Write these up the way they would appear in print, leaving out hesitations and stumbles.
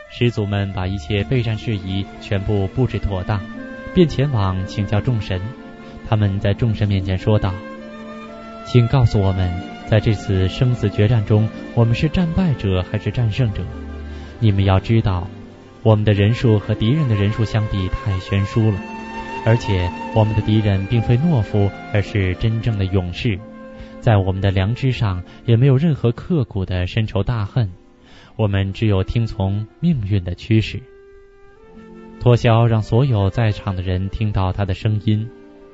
始祖们把一切备战事宜全部布置妥当，便前往请教众神。他们在众神面前说道：请告诉我们，在这次生死决战中，我们是战败者还是战胜者？你们要知道，我们的人数和敌人的人数相比太悬殊了，而且我们的敌人并非懦夫，而是真正的勇士。在我们的良知上也没有任何刻骨的深仇大恨，我们只有听从命运的驱使。脱销让所有在场的人听到他的声音：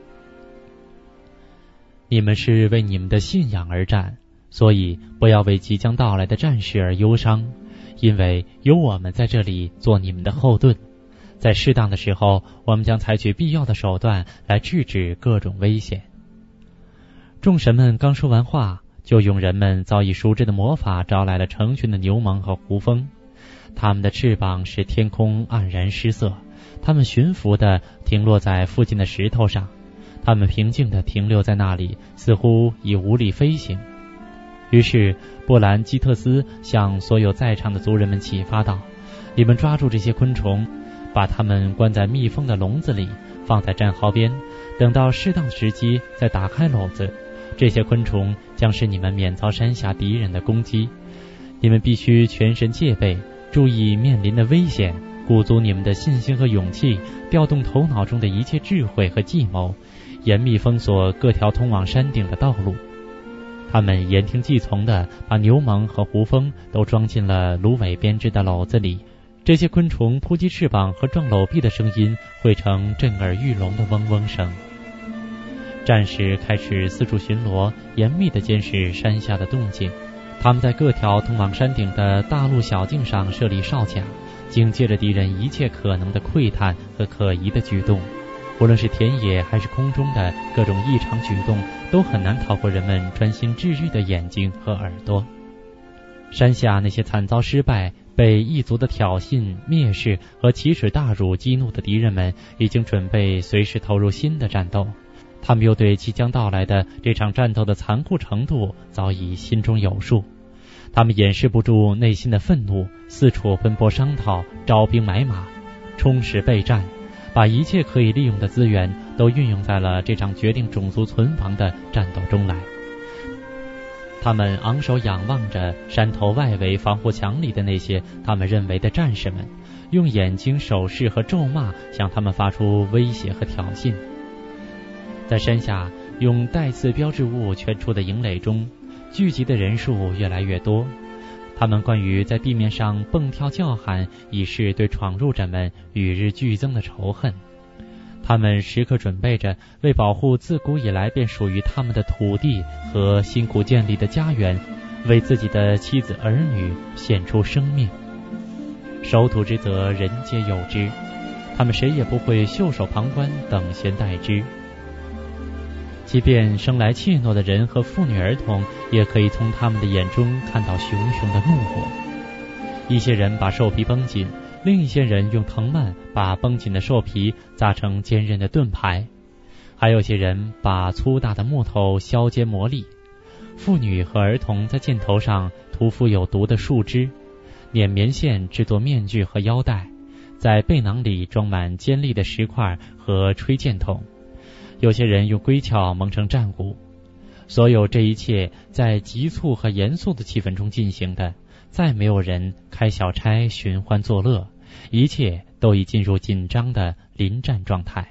你们是为你们的信仰而战，所以不要为即将到来的战事而忧伤，因为有我们在这里做你们的后盾。在适当的时候，我们将采取必要的手段来制止各种危险。众神们刚说完话，就用人们早已熟知的魔法招来了成群的牛虻和胡蜂。它们的翅膀使天空黯然失色，它们驯服地停落在附近的石头上，它们平静地停留在那里，似乎已无力飞行。于是布兰基特斯向所有在场的族人们启发道：你们抓住这些昆虫，把它们关在密封的笼子里，放在战壕边，等到适当的时机再打开篓子。这些昆虫将使你们免遭山下敌人的攻击。你们必须全神戒备，注意面临的危险，鼓足你们的信心和勇气，调动头脑中的一切智慧和计谋，严密封锁各条通往山顶的道路。他们言听计从地把牛虻和胡蜂都装进了芦苇编织的篓子里。这些昆虫扑击翅膀和撞篓壁的声音汇成震耳欲聋的嗡嗡声。战士开始四处巡逻，严密地监视山下的动静。他们在各条通往山顶的大路小径上设立哨卡，警戒着敌人一切可能的窥探和可疑的举动。无论是田野还是空中的各种异常举动，都很难逃过人们专心致志的眼睛和耳朵。山下那些惨遭失败、被异族的挑衅、蔑视和奇耻大辱激怒的敌人们，已经准备随时投入新的战斗。他们又对即将到来的这场战斗的残酷程度早已心中有数。他们掩饰不住内心的愤怒，四处奔波商讨，招兵买马，充实备战，把一切可以利用的资源都运用在了这场决定种族存亡的战斗中来。他们昂首仰望着山头外围防护墙里的那些他们认为的战士们，用眼睛、手势和咒骂向他们发出威胁和挑衅。在山下用带刺标志物圈出的营垒中，聚集的人数越来越多。他们关于在地面上蹦跳叫喊，以示对闯入者们与日俱增的仇恨。他们时刻准备着为保护自古以来便属于他们的土地和辛苦建立的家园，为自己的妻子儿女献出生命。守土之责人皆有之，他们谁也不会袖手旁观，等闲待之。即便生来怯懦的人和妇女儿童，也可以从他们的眼中看到熊熊的怒火。一些人把兽皮绷紧，另一些人用藤蔓把绷紧的兽皮扎成坚韧的盾牌，还有些人把粗大的木头削尖磨砺。妇女和儿童在箭头上涂敷有毒的树枝，捻棉线制作面具和腰带，在背囊里装满尖利的石块和吹箭筒。有些人用龟壳蒙成战鼓。所有这一切在急促和严肃的气氛中进行的，再没有人开小差寻欢作乐，一切都已进入紧张的临战状态。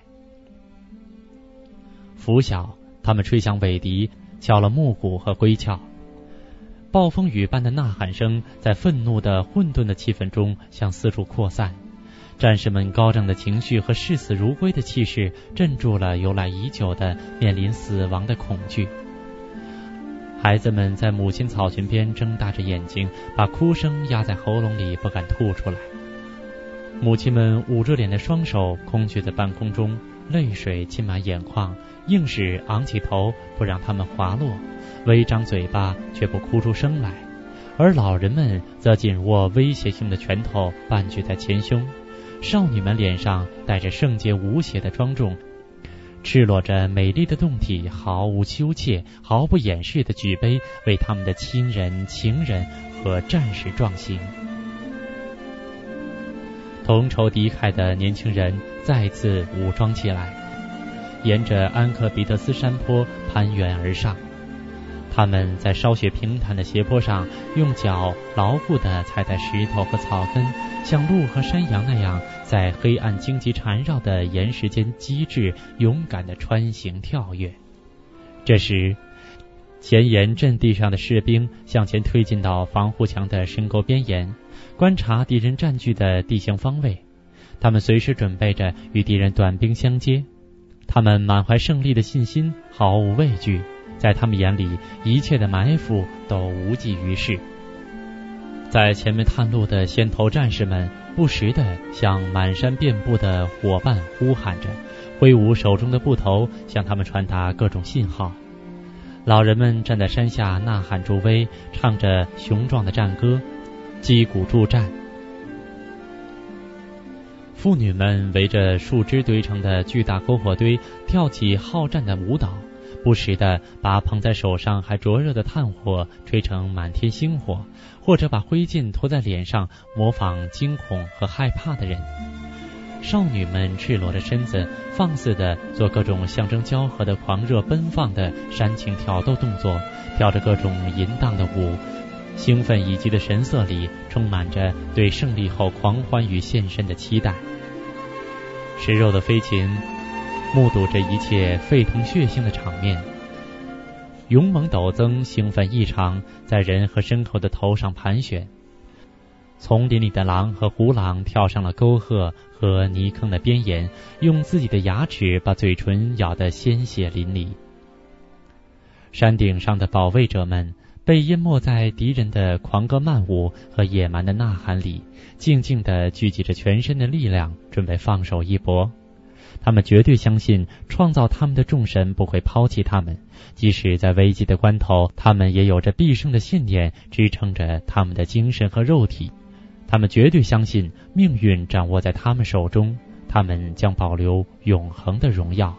拂晓，他们吹响尾笛，敲了木鼓和龟壳。暴风雨般的呐喊声在愤怒的混沌的气氛中向四处扩散。战士们高涨的情绪和视死如归的气势镇住了由来已久的面临死亡的恐惧。孩子们在母亲草裙边睁大着眼睛，把哭声压在喉咙里，不敢吐出来。母亲们捂着脸的双手空举在半空中，泪水浸满眼眶，硬是昂起头不让它们滑落，微张嘴巴却不哭出声来。而老人们则紧握威胁性的拳头，半举在前胸。少女们脸上带着圣洁无邪的庄重，赤裸着美丽的胴体，毫无羞怯，毫不掩饰的举杯，为他们的亲人、情人和战士壮行。 同仇敌忾的年轻人再次武装起来，沿着安克比特斯山坡攀援而上。他们在稍许平坦的斜坡上，用脚牢固地踩在石头和草根，像鹿和山羊那样，在黑暗荆棘缠绕的岩石间机智勇敢地穿行跳跃。这时，前沿阵地上的士兵向前推进到防护墙的深沟边沿，观察敌人占据的地形方位。他们随时准备着与敌人短兵相接。他们满怀胜利的信心，毫无畏惧。在他们眼里，一切的埋伏都无济于事。在前面探路的先头战士们不时地向满山遍布的伙伴呼喊着，挥舞手中的布头，向他们传达各种信号。老人们站在山下呐喊助威，唱着雄壮的战歌，击鼓助战。妇女们围着树枝堆成的巨大篝火堆跳起好战的舞蹈，不时地把捧在手上还灼热的炭火吹成满天星火，或者把灰烬涂在脸上，模仿惊恐和害怕的人。少女们赤裸着身子，放肆地做各种象征交合的狂热奔放的煽情挑逗动作，跳着各种淫荡的舞。兴奋以及的神色里充满着对胜利后狂欢与献身的期待。食肉的飞禽目睹着一切沸腾血腥的场面，勇猛陡增，兴奋异常，在人和牲口的头上盘旋。丛林里的狼和胡狼跳上了沟壑和泥坑的边沿，用自己的牙齿把嘴唇咬得鲜血淋漓。山顶上的保卫者们被淹没在敌人的狂歌漫舞和野蛮的呐喊里，静静地聚集着全身的力量，准备放手一搏。他们绝对相信创造他们的众神不会抛弃他们，即使在危急的关头，他们也有着必胜的信念支撑着他们的精神和肉体。他们绝对相信命运掌握在他们手中，他们将保留永恒的荣耀。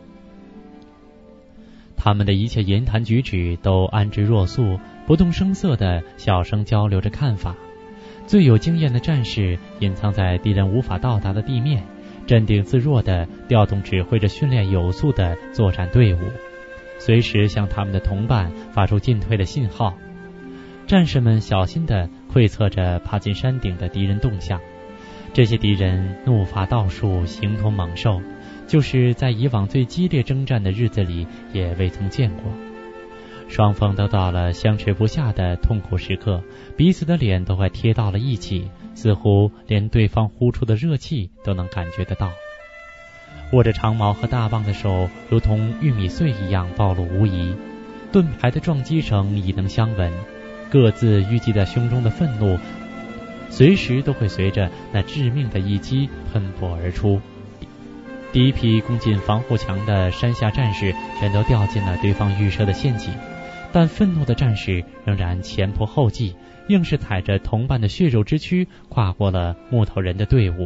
他们的一切言谈举止都安之若素，不动声色地小声交流着看法。最有经验的战士隐藏在敌人无法到达的地面，镇定自若地调动指挥着训练有素的作战队伍，随时向他们的同伴发出进退的信号。战士们小心地窥测着爬进山顶的敌人动向。这些敌人怒发倒数，形同猛兽，就是在以往最激烈征战的日子里也未曾见过。双方都到了相持不下的痛苦时刻，彼此的脸都快贴到了一起，似乎连对方呼出的热气都能感觉得到。握着长矛和大棒的手如同玉米穗一样暴露无遗，盾牌的撞击声已能相闻，各自淤积在胸中的愤怒随时都会随着那致命的一击喷薄而出。第一批攻进防护墙的山下战士全都掉进了对方预设的陷阱，但愤怒的战士仍然前仆后继，硬是踩着同伴的血肉之躯跨过了木头人的队伍，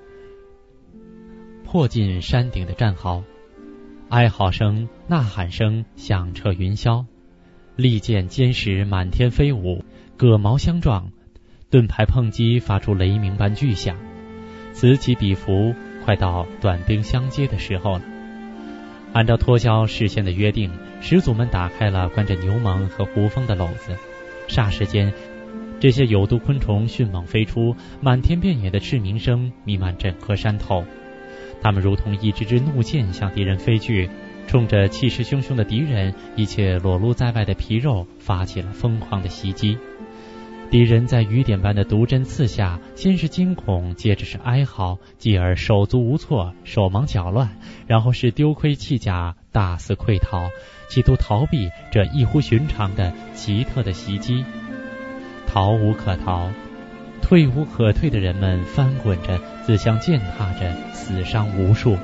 迫近山顶的战壕。哀嚎声、呐喊声响彻云霄，利剑尖石满天飞舞，戈矛相撞，盾牌碰击发出雷鸣般巨响，此起彼伏，快到短兵相接的时候了。按照脱销事先的约定，始祖们打开了关着牛虻和胡蜂的篓子，霎时间这些有毒昆虫迅猛飞出，满天遍野的翅鸣声弥漫整个山头。它们如同一支支怒箭向敌人飞去，冲着气势汹汹的敌人一切裸露在外的皮肉发起了疯狂的袭击。敌人在雨点般的毒针刺下，先是惊恐，接着是哀嚎，继而手足无措，手忙脚乱，然后是丢盔弃甲，大肆溃逃，企图逃避这异乎寻常的奇特的袭击。逃无可逃，退无可退的人们翻滚着，自相践踏着，死伤无数。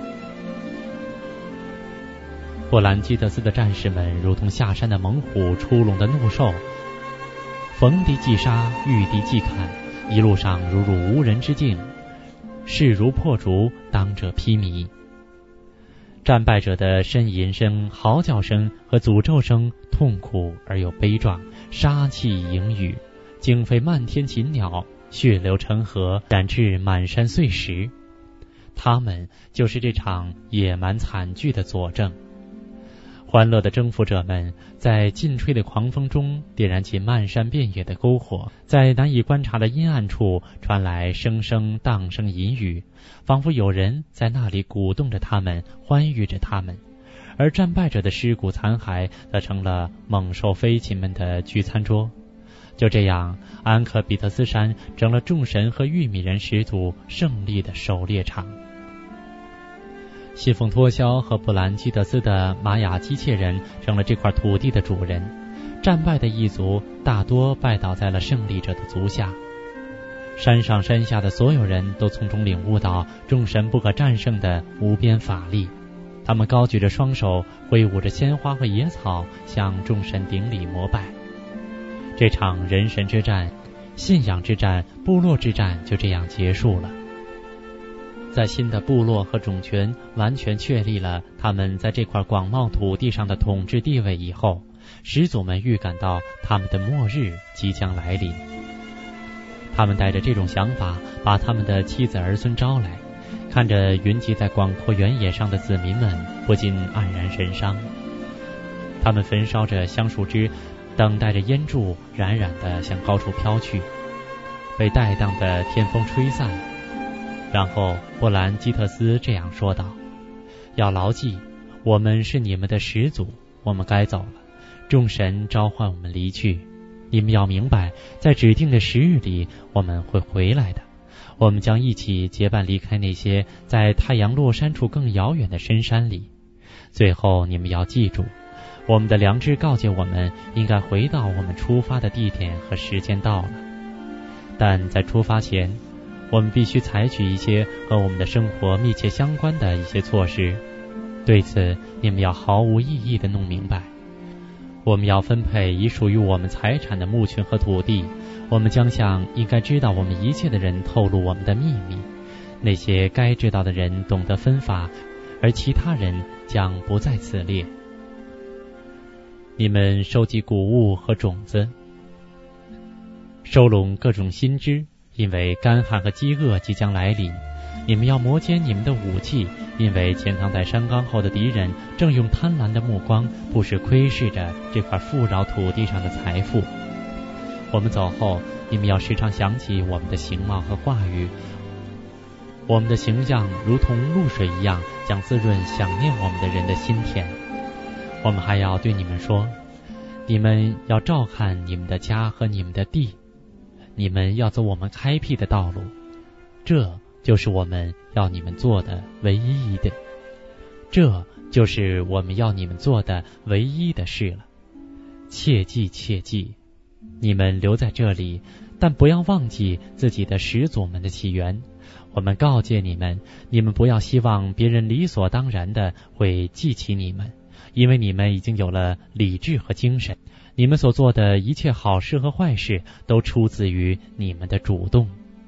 霍兰基德斯的战士们如同下山的猛虎，出笼的怒兽，逢敌即杀，遇敌即砍，一路上如入无人之境，势如破竹，当者披靡。战败者的呻吟声、嚎叫声和诅咒声痛苦而又悲壮，杀气盈雨，惊飞漫天禽鸟， 血流成河，染至满山碎石。他们就是这场野蛮惨剧的佐证。欢乐的征服者们在劲吹的狂风中点燃起漫山遍野的篝火，在难以观察的阴暗处传来声声荡声淫语，仿佛有人在那里鼓动着他们，欢愉着他们。而战败者的尸骨残骸则成了猛兽飞禽们的聚餐桌。就这样，安克比特斯山成了众神和玉米人始祖胜利的狩猎场。信奉托肖和布兰基德斯的玛雅机械人成了这块土地的主人，战败的一族大多拜倒在了胜利者的足下。山上山下的所有人都从中领悟到众神不可战胜的无边法力，他们高举着双手，挥舞着鲜花和野草，向众神顶礼膜拜。这场人神之战、信仰之战、部落之战就这样结束了。在新的部落和种群完全确立了他们在这块广袤土地上的统治地位以后，始祖们预感到他们的末日即将来临。他们带着这种想法，把他们的妻子儿孙招来，看着云集在广阔原野上的子民们，不禁黯然神伤。他们焚烧着香树枝，等待着烟柱冉冉地向高处飘去，被带荡的天风吹散。然后布兰基特斯这样说道：要牢记，我们是你们的始祖，我们该走了，众神召唤我们离去。你们要明白，在指定的时日里，我们会回来的。我们将一起结伴离开那些在太阳落山处更遥远的深山里。最后你们要记住，我们的良知告诫我们应该回到我们出发的地点和时间到了。但在出发前，我们必须采取一些和我们的生活密切相关的一些措施。对此，你们要毫无异议地弄明白。我们要分配已属于我们财产的牧群和土地，我们将向应该知道我们一切的人透露我们的秘密。那些该知道的人懂得分发，而其他人将不在此列。你们收集谷物和种子，收拢各种新枝，因为干旱和饥饿即将来临。你们要磨尖你们的武器，因为潜藏在山冈后的敌人正用贪婪的目光不时窥视着这块富饶土地上的财富。我们走后，你们要时常想起我们的形貌和话语。我们的形象如同露水一样，将滋润想念我们的人的心田。我们还要对你们说，你们要照看你们的家和你们的地，你们要走我们开辟的道路，这就是我们要你们做的唯一的，这就是我们要你们做的唯一的事了。切记切记，你们留在这里，但不要忘记自己的始祖们的起源。我们告诫你们，你们不要希望别人理所当然的会记起你们，因为你们已经有了理智和精神。你们所做的一切好事和坏事都出自于你们的主动。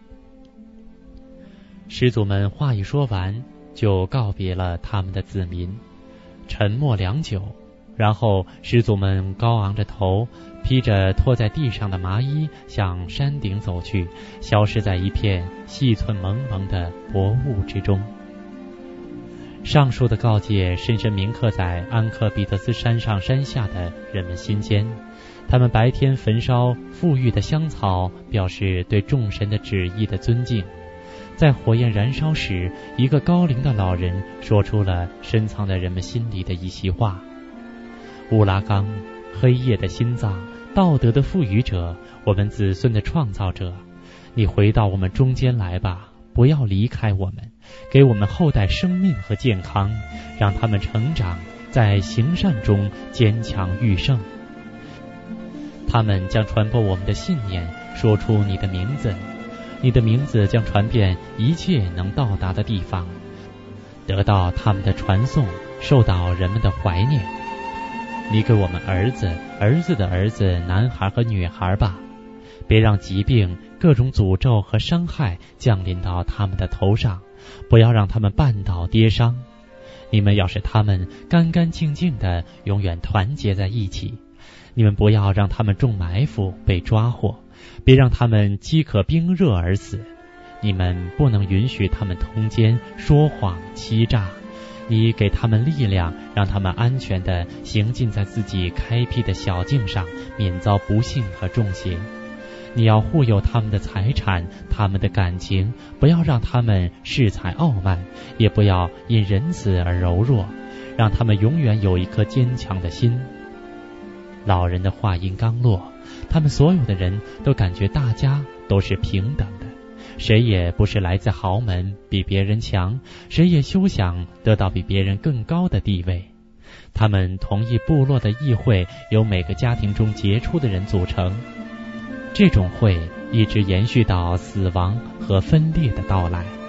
始祖们话一说完，就告别了他们的子民，沉默良久。然后始祖们高昂着头，披着拖在地上的麻衣，向山顶走去，消失在一片细寸蒙蒙的薄雾之中。上述的告诫深深铭刻在安克比特斯山上山下的人们心间。他们白天焚烧馥郁的香草，表示对众神的旨意的尊敬。在火焰燃烧时，一个高龄的老人说出了深藏在人们心里的一席话：乌拉冈，黑夜的心脏，道德的赋予者，我们子孙的创造者，你回到我们中间来吧，不要离开我们，给我们后代生命和健康，让他们成长，在行善中坚强愈盛。他们将传播我们的信念，说出你的名字，你的名字将传遍一切能到达的地方，得到他们的传颂，受到人们的怀念。你给我们儿子、儿子的儿子，男孩和女孩吧，别让疾病、各种诅咒和伤害降临到他们的头上，不要让他们绊倒跌伤。你们要使他们干干净净的永远团结在一起，你们不要让他们中埋伏被抓获， 别让他们饥渴冰热而死。你们不能允许他们通奸、说谎、欺诈。你给他们力量，让他们安全地行进在自己开辟的小径上，免遭不幸和重刑。你要护佑他们的财产，他们的感情，不要让他们恃才傲慢，也不要因仁慈而柔弱，让他们永远有一颗坚强的心。老人的话音刚落，他们所有的人都感觉大家都是平等的，谁也不是来自豪门比别人强，谁也休想得到比别人更高的地位。他们同意部落的议会由每个家庭中杰出的人组成，这种会一直延续到死亡和分裂的到来。